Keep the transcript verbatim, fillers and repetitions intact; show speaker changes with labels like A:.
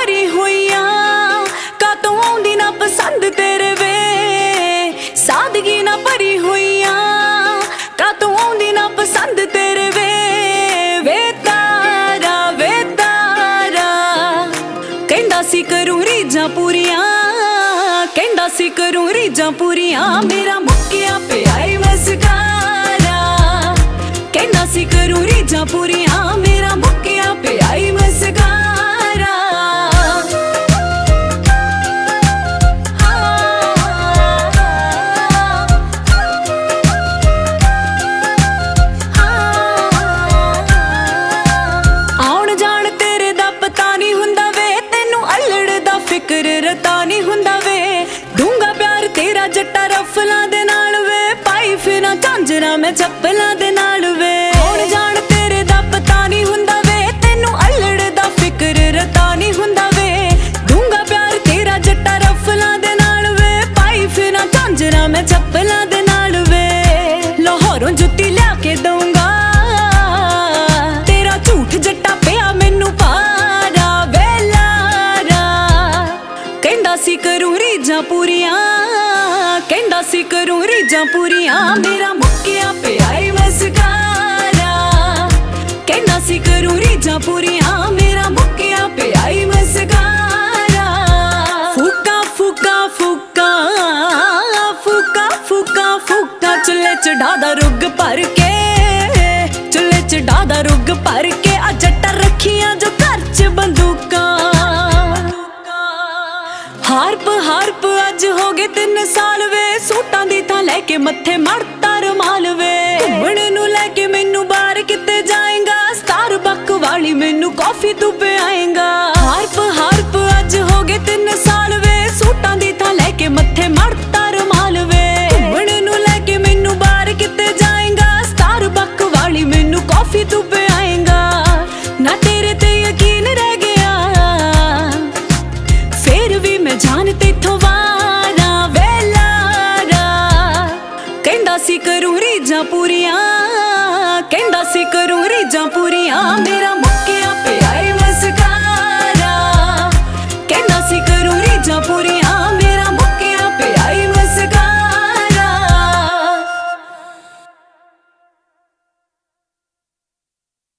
A: ਭਰੀ ਹੋਈਆਂ ਕਾਤੋਂ ਆਉਂਦੀ ਨਾ ਪਸੰਦ ਤੇਰੇ ਵੇ ਸਾਦਗੀ ਨਾ ਭਰੀ ਹੋਈਆਂ ਕਾਤੋਂ ਆਉਂਦੀ ਨਾ ਪਸੰਦ ਤੇਰੇ ਵੇ ਵੇ ਤਾਰਾ ਵੇ ਤਾਰਾ ਕਹਿੰਦਾ ਸੀ ਕਰੂੰ ਰੀਝਾਂ ਪੂਰੀਆਂ ਕਹਿੰਦਾ ਸੀ ਕਰੂੰ ਰੀਝਾਂ ਪੂਰੀਆਂ ਮੇਰਾ ਮੁੱਕਿਆ ਪਿਆ ਏ ਮਸਕਾਰਾ ਕਹਿੰਦਾ ਸੀ ਕਰੂੰ ਰੀਝਾਂ ਪੂਰੀਆਂ ਮੇਰਾ ਮੁੱਕਿਆ ਪਿਆ ਏ ਮਸਕਾਰਾ ਆਉਣ ਜਾਣ ਤੇਰੇ ਦਾ ਪਤਾ ਨਹੀਂ ਹੁੰਦਾ ਵੇ ਤੈਨੂੰ ਅਲੜ ਦਾ ਫਿਕਰ ਰਤਾ ਨਹੀਂ ਹੁੰਦਾ ਵੇ ਦੂੰਗਾ ਪਿਆਰ ਤੇਰਾ ਜੱਟਾ ਰਫਲਾਂ ਦੇ ਨਾਲ ਵੇ ਪਾਈ ਫਿਰਾਂ ਝਾਂਜਰਾਂ ਮੈਂ ਚੱਪਲਾਂ ਦੇ ਨਾਲ ਵੇ ਆਉਣ ਜਾਣ ਤੇਰੇ ਦਾ ਪਤਾ ਨਹੀਂ ਹੁੰਦਾ ਵੇ ਤੈਨੂੰ ਅਲੜ ਦਾ ਫਿਕਰ ਰਤਾ ਨਹੀਂ ਹੁੰਦਾ ਵੇ ਦੂੰਗਾ ਪਿਆਰ ਤੇਰਾ ਜੱਟਾ ਰਫਲਾਂ ਦੇ ਨਾਲ ਵੇ ਪਾਈ ਫਿਰਾਂ ਝਾਂਜਰਾਂ ਮੈਂ ਚੱਪਲਾਂ ਦੇ ਨਾਲ ਵੇ ਲਾਹੌਰੋਂ ਜੁੱਤੀ ਲਿਆ ਕੇ ਦਊਂਗਾ ਤੇਰਾ ਝੂਠ ਜੱਟਾ ਪਿਆ ਮੈਨੂੰ ਪਾਰਾ ਵੇ ਲਾਰਾ ਕਹਿੰਦਾ ਸੀ ਕਰੂੰ ਰੀਝਾਂ ਪੂਰੀਆਂ ਕਹਿੰਦਾ ਸੀ ਕਰੂੰ ਰੀਝਾਂ ਪੂਰੀਆਂ ਮੇਰਾ ਮੁੱਕਿਆ ਪਿਆ ਏ ਮਸਕਾਰਾ ਕਹਿੰਦਾ ਸੀ ਕਰੂੰ ਰੀਝਾਂ ਪੂਰੀਆਂ ਮੇਰਾ ਮੁੱਕਿਆ ਪਿਆ ਏ ਮਸਕਾਰਾ ਫੂਕਾ ਫੂਕਾ ਫੂਕਾ ਫੂਕਾ ਫੂਕਾ ਫੂਕਾ ਚੁੱਲ੍ਹੇ ਚ ਢਾਦਾ ਰੁੱਗ ਭਰ ਕੇ ਚੁੱਲ੍ਹੇ ਚ ਢਾਦਾ ਰੁੱਗ ਭਰ ਕੇ ਆ ਜੱਟਾਂ ਰੱਖੀਆਂ ਜੋ ਘਰ ਚ ਬੰਦੂਕਾਂ ਹਾਰਪ ਹਾਰਪ ਅੱਜ ਹੋ ਗਏ ਤਿੰਨ ਸਾਲ ਵੇ ਸੂਟਾਂ ਦੀ ਥਾਂ ਲੈ ਕੇ ਮੱਥੇ ਮੜਤਾ ਰੁਮਾਲ ਵੇ ਘੁੰਮਣ ਨੂੰ ਲੈ ਕੇ ਮੈਨੂੰ ਬਾਹਰ ਕਿਤੇ ਜਾਏਗਾ ਸਟਾਰਬਕ ਵਾਲੀ ਮੈਨੂੰ ਕਾਫੀ ਤੂੰ ਪਿਆਏਗਾ